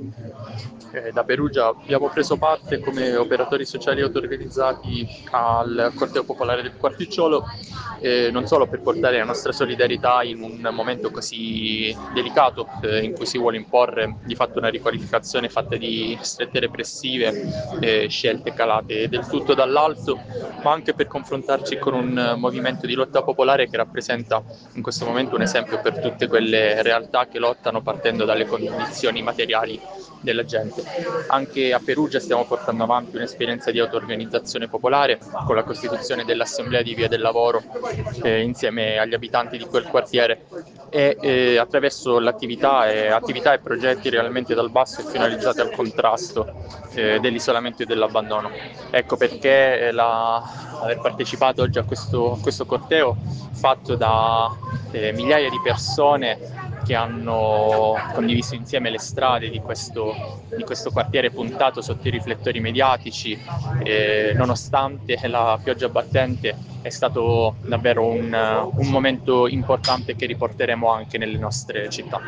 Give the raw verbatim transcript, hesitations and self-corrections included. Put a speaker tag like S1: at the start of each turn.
S1: Eh, da Perugia abbiamo preso parte come operatori sociali auto-organizzati al corteo popolare del Quarticciolo, eh, non solo per portare la nostra solidarietà in un momento così delicato eh, in cui si vuole imporre di fatto una riqualificazione fatta di strette repressive, eh, scelte calate del tutto dall'alto, ma anche per confrontarci con un movimento di lotta popolare che rappresenta in questo momento un esempio per tutte quelle realtà che lottano partendo dalle condizioni materiali della gente. Anche a Perugia stiamo portando avanti un'esperienza di auto-organizzazione popolare con la costituzione dell'Assemblea di Via del Lavoro eh, insieme agli abitanti di quel quartiere e eh, attraverso l'attività e, attività e progetti realmente dal basso e finalizzati al contrasto eh, dell'isolamento e dell'abbandono. Ecco perché eh, la, aver partecipato oggi a questo, a questo corteo fatto da eh, migliaia di persone che hanno condiviso insieme le strade di questo, di questo quartiere puntato sotto i riflettori mediatici, eh, nonostante la pioggia battente, è stato davvero un, un momento importante che riporteremo anche nelle nostre città.